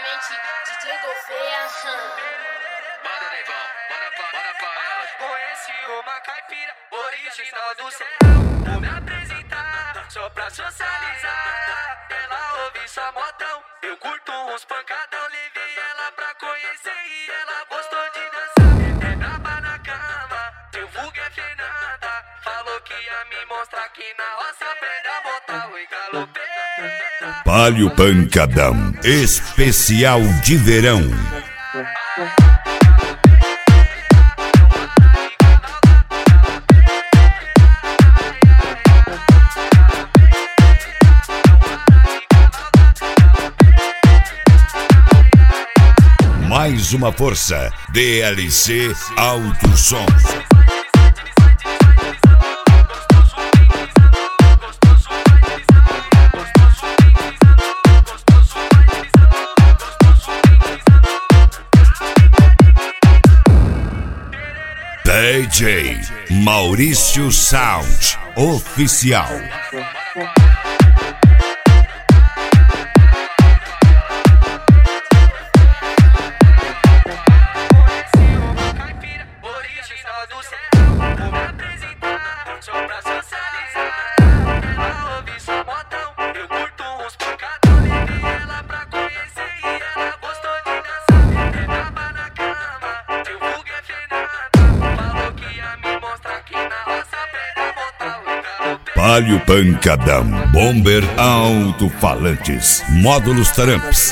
diretamente DJ Gouveia. Manda, Neivão, manda pra elas. Conheci uma caipira original do céu. Vou me apresentar só pra socializar. Ela ouve só modão, eu curto uns pancadão. Levei ela pra conhecer e ela gostou de dançar. É braba na cama, seu vulgo é Fernanda. Falou que ia me mostrar aqui na roça. Aprenda a botar o galopeira. Palio Pancadão, especial de verão. Mais uma força, DLC Alto Som. DJ Maurício Sound Oficial. Palio Pancadão, Bomber Alto-Falantes, Módulos Tramps.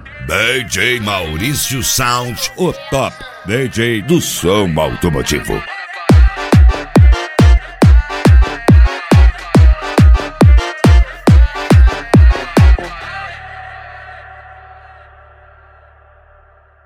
DJ Maurício Sound, o top DJ do som automotivo.